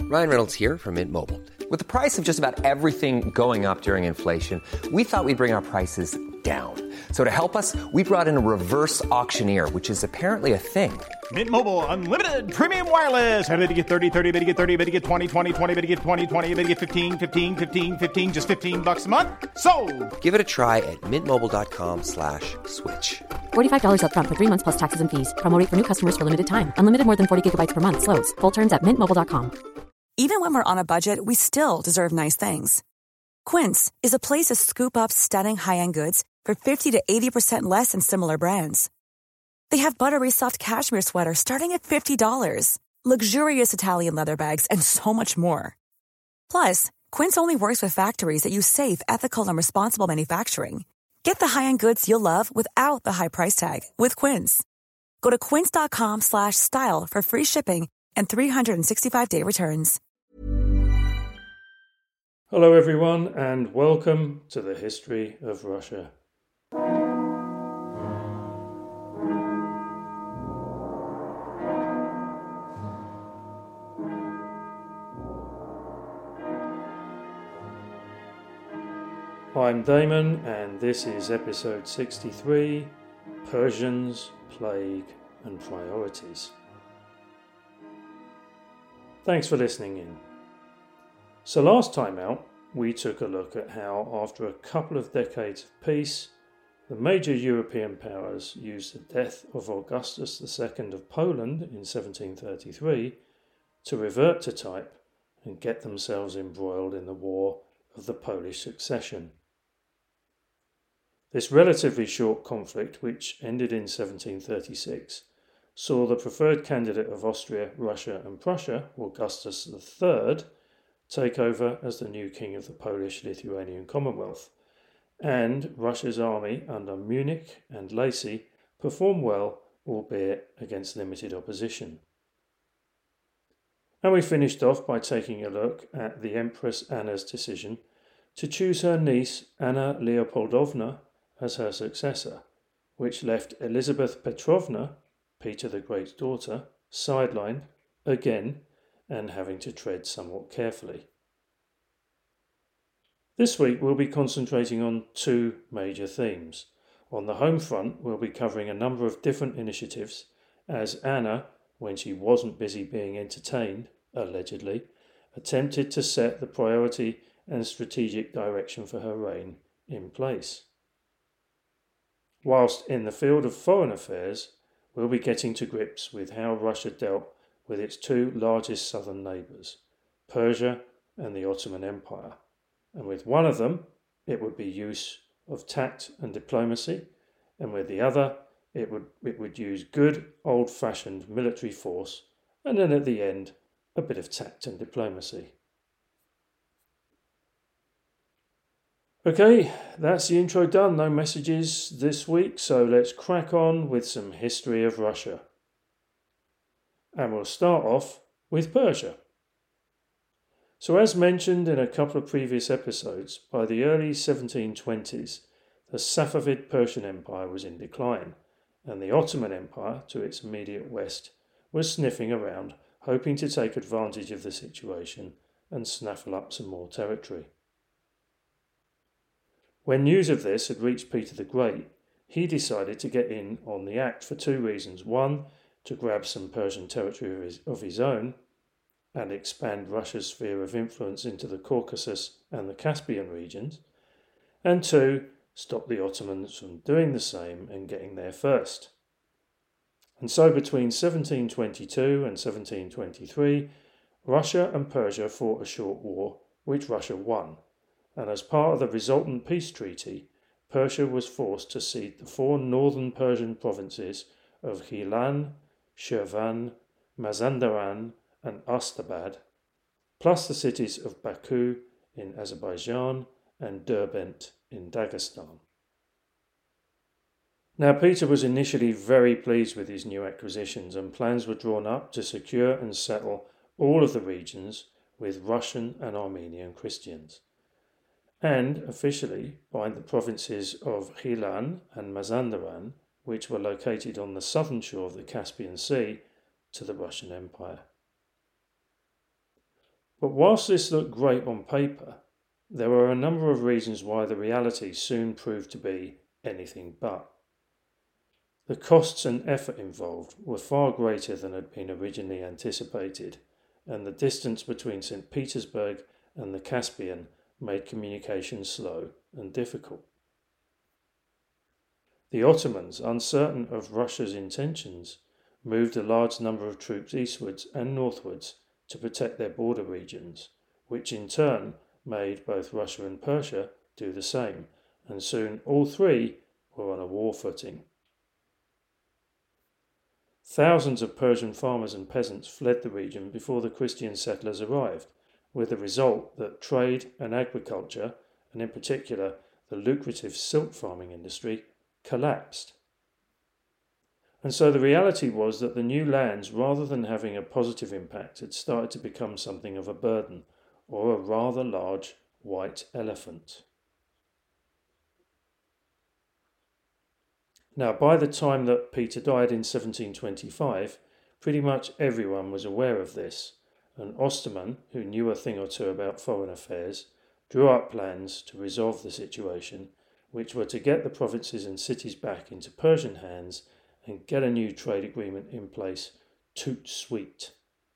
Ryan Reynolds here from Mint Mobile. With the price of just about everything going up during inflation, we thought we'd bring our prices down. So to help us, we brought in a reverse auctioneer, which is apparently a thing. Mint Mobile Unlimited Premium Wireless. How to get 30, 30, bit to get 30, bit to get 20, 20, 20, bit to get 20, 20, bit to get 15, 15, 15, 15, just $15 a month? Sold! Give it a try at mintmobile.com/switch. $45 up front for 3 months plus taxes and fees. Promo rate for new customers for limited time. Unlimited more than 40 gigabytes per month. Slows full terms at mintmobile.com. Even when we're on a budget, we still deserve nice things. Quince is a place to scoop up stunning high-end goods for 50 to 80% less than similar brands. They have buttery soft cashmere sweaters starting at $50, luxurious Italian leather bags, and so much more. Plus, Quince only works with factories that use safe, ethical, and responsible manufacturing. Get the high-end goods you'll love without the high price tag with Quince. Go to quince.com/style for free shipping and 365-day returns. Hello everyone and welcome to the History of Russia. I'm Damon and this is episode 63, Persians, Plague and Priorities. Thanks for listening in. So last time out, we took a look at how, after a couple of decades of peace, the major European powers used the death of Augustus II of Poland in 1733 to revert to type and get themselves embroiled in the War of the Polish Succession. This relatively short conflict, which ended in 1736, saw the preferred candidate of Austria, Russia and Prussia, Augustus III, take over as the new king of the Polish-Lithuanian Commonwealth, and Russia's army under Munich and Lacy performed well, albeit against limited opposition. And we finished off by taking a look at the Empress Anna's decision to choose her niece Anna Leopoldovna as her successor, which left Elizabeth Petrovna, Peter the Great's daughter, sidelined again and having to tread somewhat carefully. This week we'll be concentrating on two major themes. On the home front, we'll be covering a number of different initiatives as Anna, when she wasn't busy being entertained, allegedly, attempted to set the priority and strategic direction for her reign in place. Whilst in the field of foreign affairs, we'll be getting to grips with how Russia dealt with its two largest southern neighbours, Persia and the Ottoman Empire. And with one of them, it would be use of tact and diplomacy, and with the other, it would use good old-fashioned military force, and then at the end, a bit of tact and diplomacy. Okay, that's the intro done. No messages this week, so let's crack on with some history of Russia. And we'll start off with Persia. So as mentioned in a couple of previous episodes, by the early 1720s, the Safavid Persian Empire was in decline, and the Ottoman Empire, to its immediate west, was sniffing around, hoping to take advantage of the situation and snaffle up some more territory. When news of this had reached Peter the Great, he decided to get in on the act for two reasons. One, to grab some Persian territory of his own and expand Russia's sphere of influence into the Caucasus and the Caspian regions, and two, stop the Ottomans from doing the same and getting there first. And so between 1722 and 1723, Russia and Persia fought a short war, which Russia won, and as part of the resultant peace treaty, Persia was forced to cede the four northern Persian provinces of Gilan, Shirvan, Mazandaran and Astabad, plus the cities of Baku in Azerbaijan and Derbent in Dagestan. Now Peter was initially very pleased with his new acquisitions, and plans were drawn up to secure and settle all of the regions with Russian and Armenian Christians, and officially bind the provinces of Gilan and Mazandaran, which were located on the southern shore of the Caspian Sea, to the Russian Empire. But whilst this looked great on paper, there were a number of reasons why the reality soon proved to be anything but. The costs and effort involved were far greater than had been originally anticipated, and the distance between St. Petersburg and the Caspian made communication slow and difficult. The Ottomans, uncertain of Russia's intentions, moved a large number of troops eastwards and northwards to protect their border regions, which in turn made both Russia and Persia do the same, and soon all three were on a war footing. Thousands of Persian farmers and peasants fled the region before the Christian settlers arrived, with the result that trade and agriculture, and in particular the lucrative silk farming industry, collapsed. And so the reality was that the new lands, rather than having a positive impact, had started to become something of a burden, or a rather large white elephant. Now, by the time that Peter died in 1725, pretty much everyone was aware of this, and Osterman, who knew a thing or two about foreign affairs, drew up plans to resolve the situation, which were to get the provinces and cities back into Persian hands and get a new trade agreement in place tout sweet.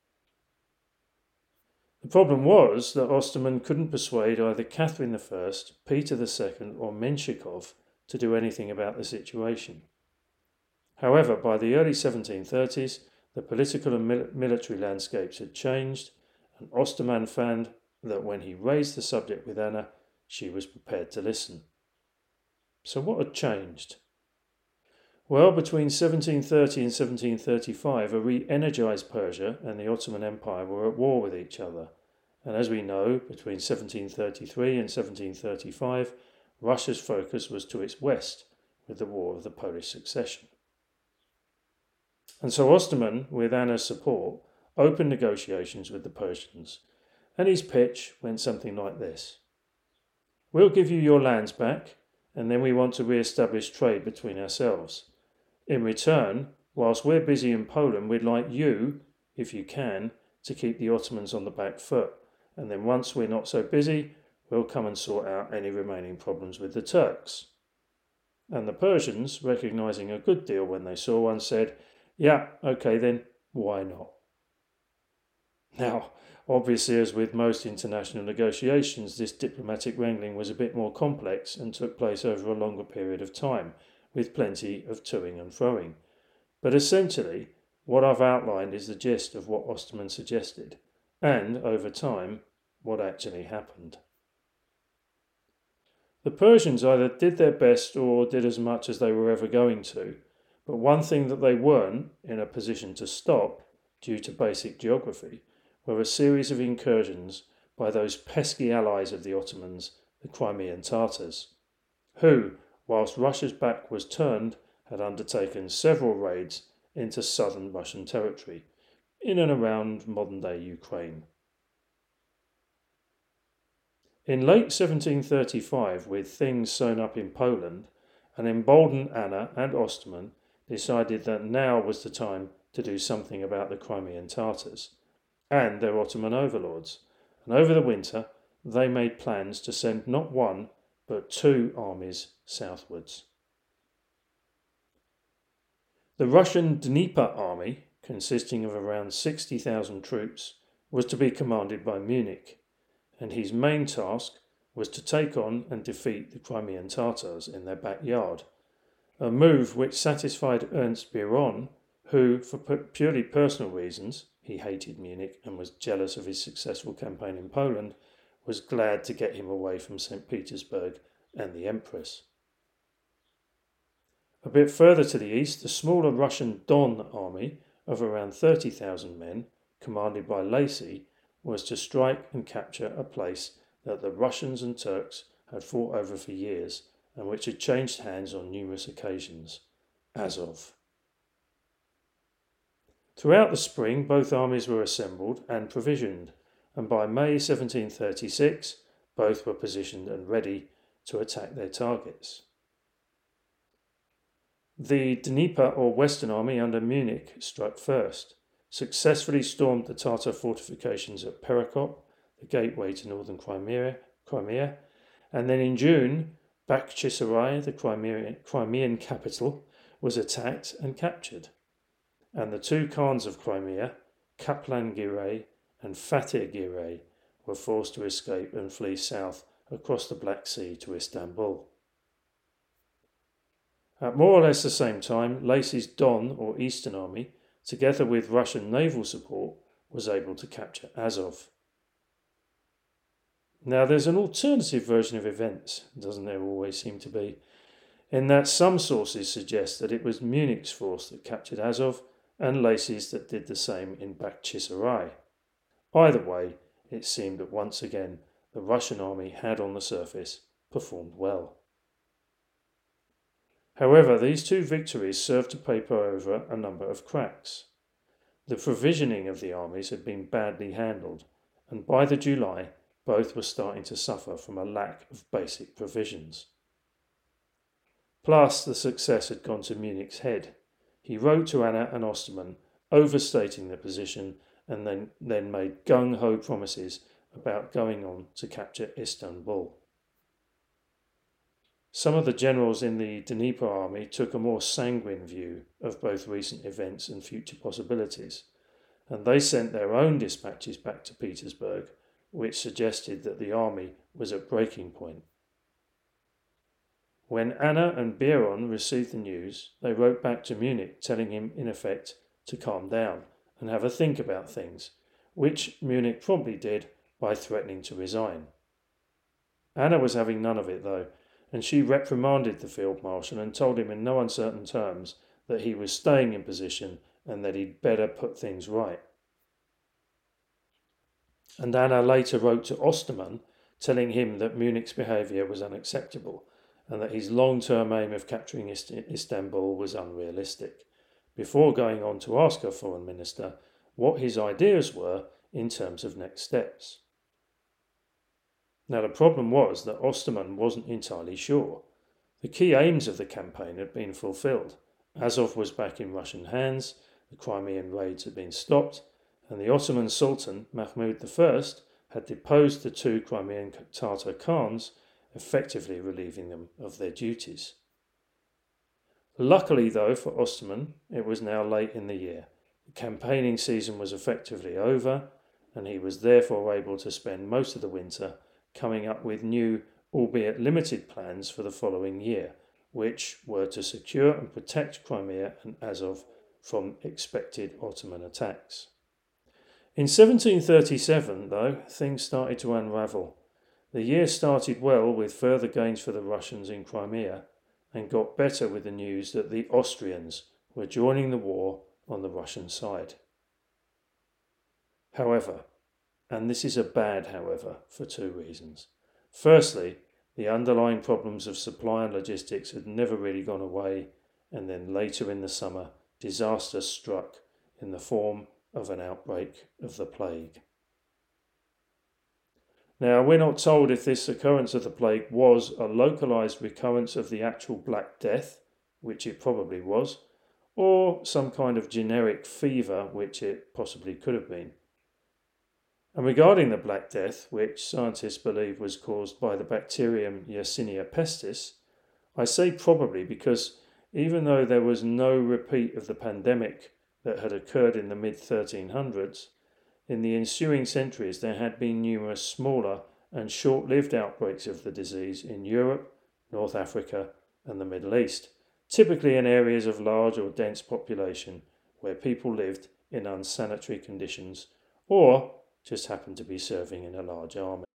The problem was that Osterman couldn't persuade either Catherine I, Peter II or Menshikov to do anything about the situation. However, by the early 1730s, the political and military landscapes had changed, and Osterman found that when he raised the subject with Anna, she was prepared to listen. So what had changed? Well, between 1730 and 1735, a re-energized Persia and the Ottoman Empire were at war with each other. And as we know, between 1733 and 1735, Russia's focus was to its west with the War of the Polish Succession. And so Osterman, with Anna's support, opened negotiations with the Persians, and his pitch went something like this. We'll give you your lands back, and then we want to re-establish trade between ourselves. In return, whilst we're busy in Poland, we'd like you, if you can, to keep the Ottomans on the back foot, and then once we're not so busy, we'll come and sort out any remaining problems with the Turks. And the Persians, recognising a good deal when they saw one, said, yeah, okay then, why not? Now, obviously, as with most international negotiations, this diplomatic wrangling was a bit more complex and took place over a longer period of time, with plenty of toing and froing. But essentially, what I've outlined is the gist of what Osterman suggested, and, over time, what actually happened. The Persians either did their best or did as much as they were ever going to, but one thing that they weren't in a position to stop, due to basic geography, were a series of incursions by those pesky allies of the Ottomans, the Crimean Tatars, who, whilst Russia's back was turned, had undertaken several raids into southern Russian territory, in and around modern-day Ukraine. In late 1735, with things sewn up in Poland, an emboldened Anna and Osterman decided that now was the time to do something about the Crimean Tatars and their Ottoman overlords, and over the winter they made plans to send not one but two armies southwards. The Russian Dnieper army, consisting of around 60,000 troops, was to be commanded by Munich, and his main task was to take on and defeat the Crimean Tatars in their backyard, a move which satisfied Ernst Biron, who, for purely personal reasons, he hated Munich and was jealous of his successful campaign in Poland, was glad to get him away from St. Petersburg and the Empress. A bit further to the east, the smaller Russian Don army of around 30,000 men, commanded by Lacy, was to strike and capture a place that the Russians and Turks had fought over for years and which had changed hands on numerous occasions, Azov. Throughout the spring, both armies were assembled and provisioned, and by May 1736, both were positioned and ready to attack their targets. The Dnieper or Western Army under Munich struck first, successfully stormed the Tatar fortifications at Perekop, a gateway to northern Crimea, and then in June, Bakhchisarai, the Crimean capital, was attacked and captured, and the two Khans of Crimea, Kaplan-Girey and Fateh-Girey, were forced to escape and flee south across the Black Sea to Istanbul. At more or less the same time, Lacy's Don, or Eastern Army, together with Russian naval support, was able to capture Azov. Now, there's an alternative version of events, doesn't there always seem to be, in that some sources suggest that it was Munich's force that captured Azov and Lacy's that did the same in Bakhchisarai. Either way, it seemed that once again the Russian army had on the surface performed well. However, these two victories served to paper over a number of cracks. The provisioning of the armies had been badly handled, and by the July, both were starting to suffer from a lack of basic provisions. Plus, the success had gone to Munich's head. He wrote to Anna and Osterman, overstating the position, and then made gung-ho promises about going on to capture Istanbul. Some of the generals in the Dnieper army took a more sanguine view of both recent events and future possibilities, and they sent their own dispatches back to Petersburg, which suggested that the army was at breaking point. When Anna and Biron received the news, they wrote back to Munich telling him, in effect, to calm down and have a think about things, which Munich promptly did by threatening to resign. Anna was having none of it, though, and she reprimanded the field marshal and told him in no uncertain terms that he was staying in position and that he'd better put things right. And Anna later wrote to Osterman telling him that Munich's behaviour was unacceptable and that his long-term aim of capturing Istanbul was unrealistic, before going on to ask her foreign minister what his ideas were in terms of next steps. Now, the problem was that Osterman wasn't entirely sure. The key aims of the campaign had been fulfilled. Azov was back in Russian hands, the Crimean raids had been stopped, and the Ottoman Sultan, Mahmud I, had deposed the two Crimean Tatar Khans, effectively relieving them of their duties. Luckily, though, for Osterman, it was now late in the year. The campaigning season was effectively over, and he was therefore able to spend most of the winter coming up with new, albeit limited, plans for the following year, which were to secure and protect Crimea and Azov from expected Ottoman attacks. In 1737, though, things started to unravel. The year started well with further gains for the Russians in Crimea, and got better with the news that the Austrians were joining the war on the Russian side. However, and this is a bad however for two reasons. Firstly, the underlying problems of supply and logistics had never really gone away, and then later in the summer, disaster struck in the form of an outbreak of the plague. Now, we're not told if this occurrence of the plague was a localised recurrence of the actual Black Death, which it probably was, or some kind of generic fever, which it possibly could have been. And regarding the Black Death, which scientists believe was caused by the bacterium Yersinia pestis, I say probably because even though there was no repeat of the pandemic that had occurred in the mid-1300s, in the ensuing centuries there had been numerous smaller and short-lived outbreaks of the disease in Europe, North Africa and the Middle East, typically in areas of large or dense population where people lived in unsanitary conditions or just happened to be serving in a large army.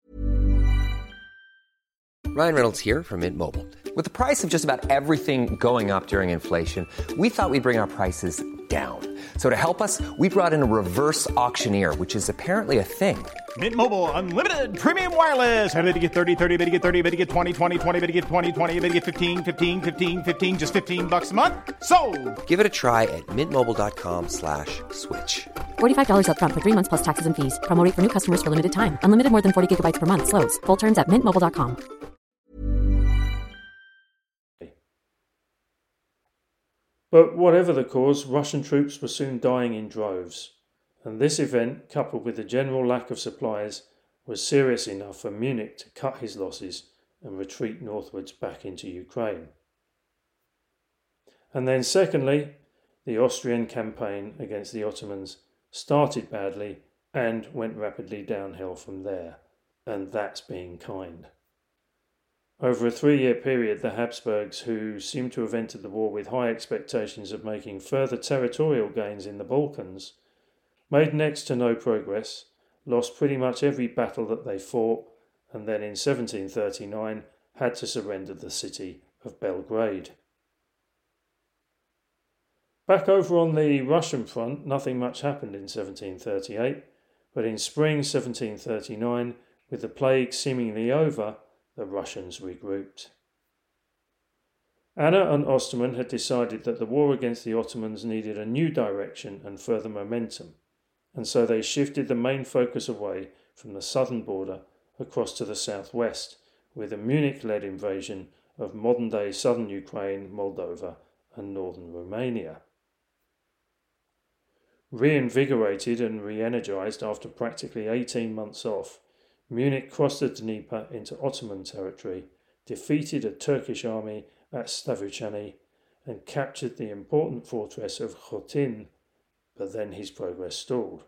Ryan Reynolds here from Mint Mobile. With the price of just about everything going up during inflation, we thought we'd bring our prices down. So to help us, we brought in a reverse auctioneer, which is apparently a thing. Mint Mobile Unlimited Premium Wireless. How to get 30, 30, bit to get 30, bit to get 20, 20, 20, bit to get 20, 20, bit to get 15, 15, 15, 15, just $15 a month? Sold! Give it a try at mintmobile.com/switch. $45 up front for 3 months plus taxes and fees. Promo rate for new customers for limited time. Unlimited more than 40 gigabytes per month. Slows full terms at mintmobile.com. But whatever the cause, Russian troops were soon dying in droves, and this event, coupled with the general lack of supplies, was serious enough for Munich to cut his losses and retreat northwards back into Ukraine. And then secondly, the Austrian campaign against the Ottomans started badly and went rapidly downhill from there, and that's being kind. Over a 3-year period, the Habsburgs, who seemed to have entered the war with high expectations of making further territorial gains in the Balkans, made next to no progress, lost pretty much every battle that they fought, and then in 1739 had to surrender the city of Belgrade. Back over on the Russian front, nothing much happened in 1738, but in spring 1739, with the plague seemingly over, the Russians regrouped. Anna and Osterman had decided that the war against the Ottomans needed a new direction and further momentum, and so they shifted the main focus away from the southern border across to the southwest, with a Munich-led invasion of modern-day southern Ukraine, Moldova, and northern Romania. Reinvigorated and re-energized after practically 18 months off, Munich crossed the Dnieper into Ottoman territory, defeated a Turkish army at Stavričany, and captured the important fortress of Khotin, but then his progress stalled.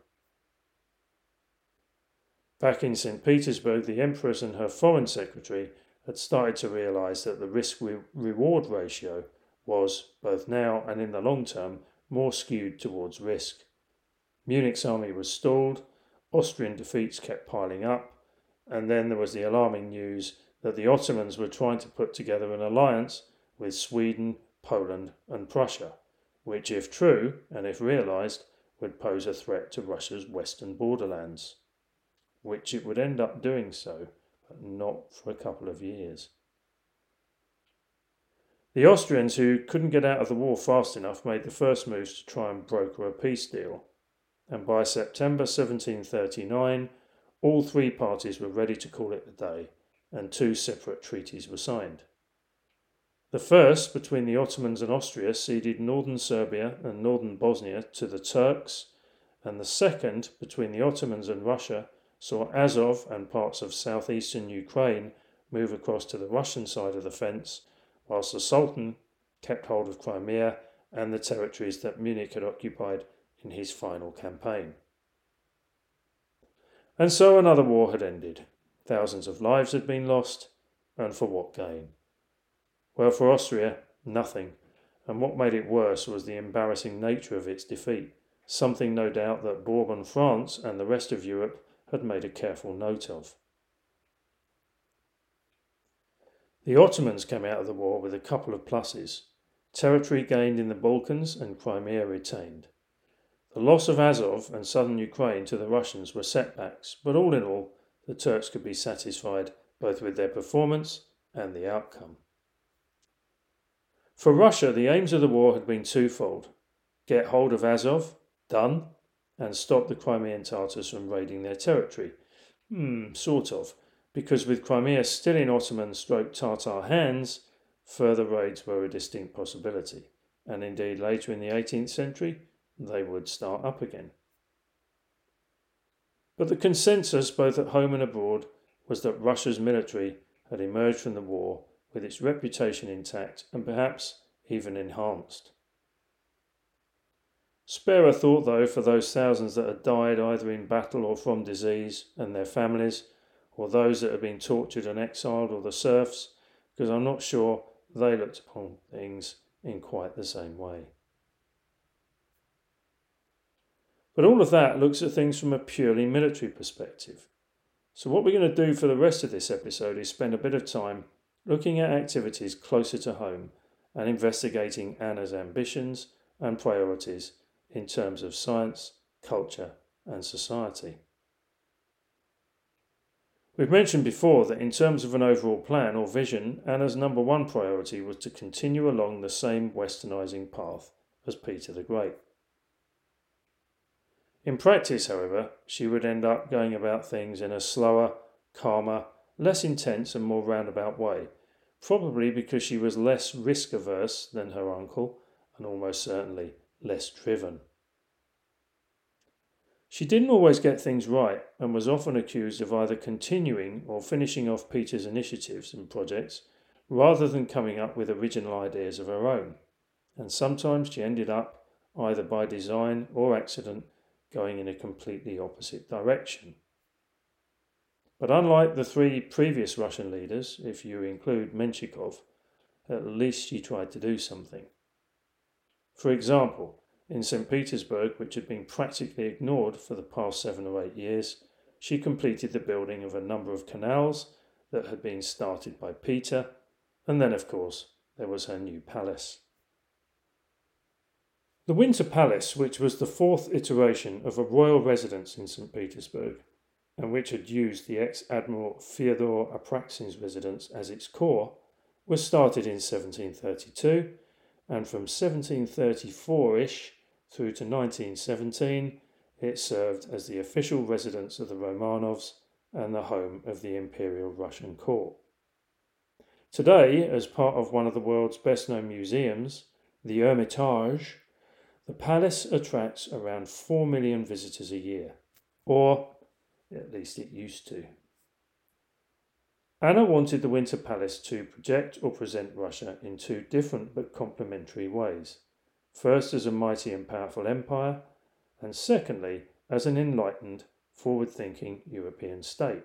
Back in St. Petersburg, the Empress and her Foreign Secretary had started to realise that the risk-reward ratio was, both now and in the long term, more skewed towards risk. Munich's army was stalled, Austrian defeats kept piling up, and then there was the alarming news that the Ottomans were trying to put together an alliance with Sweden, Poland and Prussia, which, if true and if realised, would pose a threat to Russia's western borderlands, which it would end up doing so, but not for a couple of years. The Austrians, who couldn't get out of the war fast enough, made the first moves to try and broker a peace deal, and by September 1739, all three parties were ready to call it a day, and 2 separate treaties were signed. The first, between the Ottomans and Austria, ceded northern Serbia and northern Bosnia to the Turks, and the second, between the Ottomans and Russia, saw Azov and parts of southeastern Ukraine move across to the Russian side of the fence, whilst the Sultan kept hold of Crimea and the territories that Munich had occupied in his final campaign. And so another war had ended. Thousands of lives had been lost, and for what gain? Well, for Austria, nothing, and what made it worse was the embarrassing nature of its defeat, something no doubt that Bourbon France and the rest of Europe had made a careful note of. The Ottomans came out of the war with a couple of pluses: territory gained in the Balkans and Crimea retained. The loss of Azov and southern Ukraine to the Russians were setbacks, but all in all, the Turks could be satisfied both with their performance and the outcome. For Russia, the aims of the war had been twofold: get hold of Azov, done, and stop the Crimean Tatars from raiding their territory. Sort of, because with Crimea still in Ottoman/Tatar hands, further raids were a distinct possibility, and indeed later in the 18th century, they would start up again. But the consensus, both at home and abroad, was that Russia's military had emerged from the war with its reputation intact and perhaps even enhanced. Spare a thought, though, for those thousands that had died either in battle or from disease, and their families, or those that had been tortured and exiled, or the serfs, because I'm not sure they looked upon things in quite the same way. But all of that looks at things from a purely military perspective. So what we're going to do for the rest of this episode is spend a bit of time looking at activities closer to home and investigating Anna's ambitions and priorities in terms of science, culture and society. We've mentioned before that in terms of an overall plan or vision, Anna's number one priority was to continue along the same westernising path as Peter the Great. In practice, however, she would end up going about things in a slower, calmer, less intense and more roundabout way, probably because she was less risk-averse than her uncle and almost certainly less driven. She didn't always get things right and was often accused of either continuing or finishing off Peter's initiatives and projects rather than coming up with original ideas of her own. And sometimes she ended up, either by design or accident, going in a completely opposite direction. But unlike the three previous Russian leaders, if you include Menshikov, at least she tried to do something. For example, in St. Petersburg, which had been practically ignored for the past 7 or 8 years, she completed the building of a number of canals that had been started by Peter, and then, of course, there was her new palace. The Winter Palace, which was the fourth iteration of a royal residence in St. Petersburg, and which had used the ex-Admiral Fyodor Apraksin's residence as its core, was started in 1732, and from 1734-ish through to 1917, it served as the official residence of the Romanovs and the home of the Imperial Russian Court. Today, as part of one of the world's best-known museums, the Hermitage, the palace attracts around 4 million visitors a year, or at least it used to. Anna wanted the Winter Palace to project or present Russia in two different but complementary ways. First, as a mighty and powerful empire, and secondly, as an enlightened, forward-thinking European state.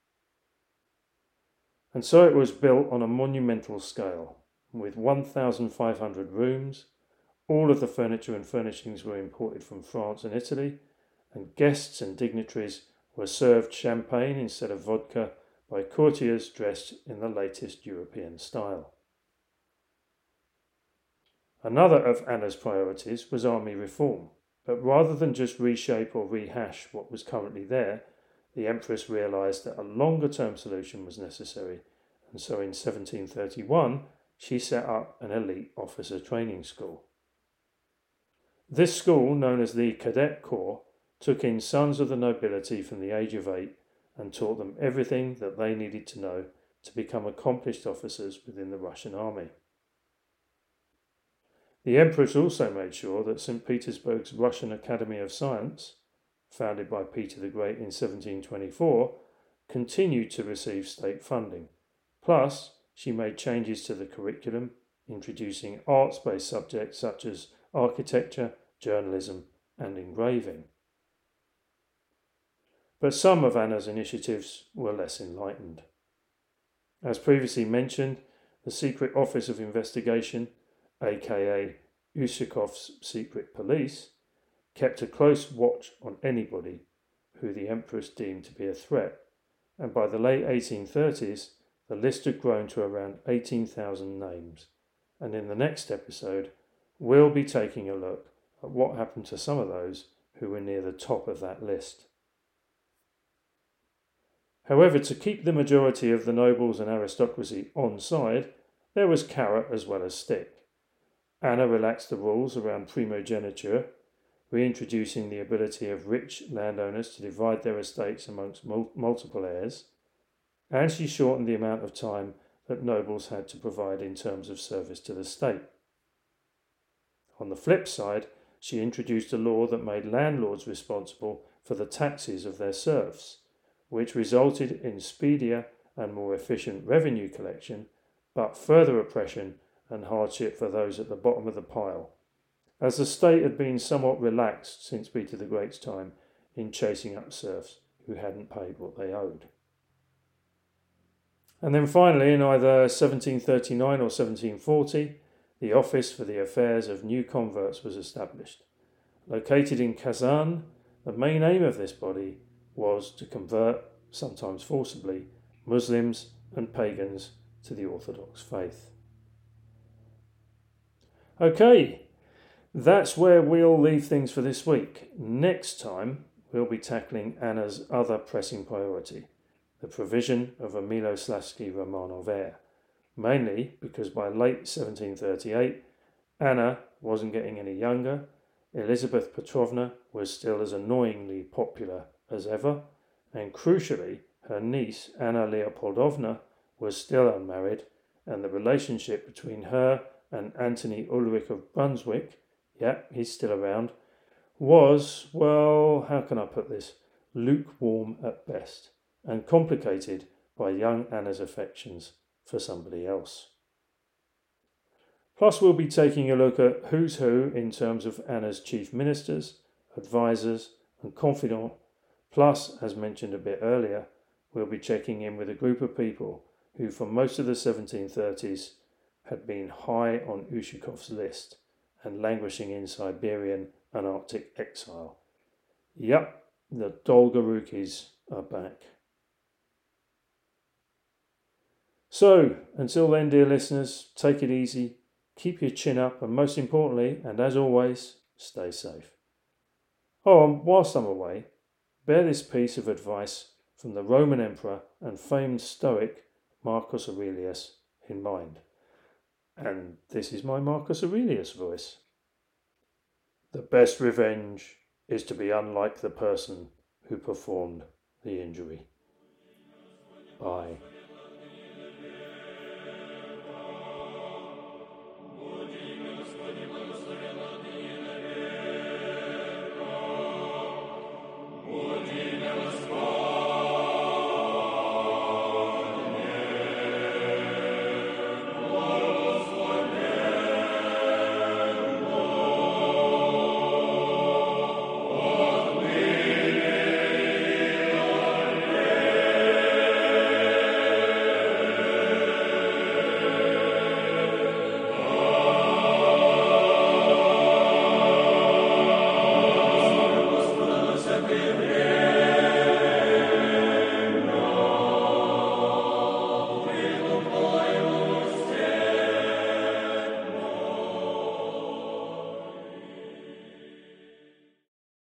And so it was built on a monumental scale, with 1,500 rooms. All of the furniture and furnishings were imported from France and Italy, and guests and dignitaries were served champagne instead of vodka by courtiers dressed in the latest European style. Another of Anna's priorities was army reform, but rather than just reshape or rehash what was currently there, the Empress realised that a longer-term solution was necessary, and so in 1731 she set up an elite officer training school. This school, known as the Cadet Corps, took in sons of the nobility from the age of 8 and taught them everything that they needed to know to become accomplished officers within the Russian army. The Empress also made sure that St. Petersburg's Russian Academy of Science, founded by Peter the Great in 1724, continued to receive state funding. Plus, she made changes to the curriculum, introducing arts-based subjects such as architecture, journalism, and engraving. But some of Anna's initiatives were less enlightened. As previously mentioned, the Secret Office of Investigation, aka Usikov's secret police, kept a close watch on anybody who the Empress deemed to be a threat, and by the late 1830s, the list had grown to around 18,000 names. And in the next episode, we'll be taking a look at what happened to some of those who were near the top of that list. However, to keep the majority of the nobles and aristocracy on side, there was carrot as well as stick. Anna relaxed the rules around primogeniture, reintroducing the ability of rich landowners to divide their estates amongst multiple heirs, and she shortened the amount of time that nobles had to provide in terms of service to the state. On the flip side, she introduced a law that made landlords responsible for the taxes of their serfs, which resulted in speedier and more efficient revenue collection, but further oppression and hardship for those at the bottom of the pile, as the state had been somewhat relaxed since Peter the Great's time in chasing up serfs who hadn't paid what they owed. And then finally, in either 1739 or 1740, the Office for the Affairs of New Converts was established. Located in Kazan, the main aim of this body was to convert, sometimes forcibly, Muslims and pagans to the Orthodox faith. Okay, that's where we'll leave things for this week. Next time, we'll be tackling Anna's other pressing priority, the provision of a Miloslavsky Romanov heir, mainly because by late 1738, Anna wasn't getting any younger, Elizabeth Petrovna was still as annoyingly popular as ever, and crucially, her niece Anna Leopoldovna was still unmarried, and the relationship between her and Anthony Ulrich of Brunswick, yeah, he's still around, was, well, how can I put this, lukewarm at best, and complicated by young Anna's affections for somebody else. Plus, we'll be taking a look at who's who in terms of Anna's chief ministers, advisors, and confidant. Plus, as mentioned a bit earlier, we'll be checking in with a group of people who, for most of the 1730s, had been high on Ushakov's list and languishing in Siberian and Arctic exile. Yep, the Dolgorukis are back. So, until then, dear listeners, take it easy, keep your chin up, and most importantly, and as always, stay safe. Oh, and whilst I'm away, bear this piece of advice from the Roman Emperor and famed Stoic Marcus Aurelius in mind. And this is my Marcus Aurelius voice. The best revenge is to be unlike the person who performed the injury.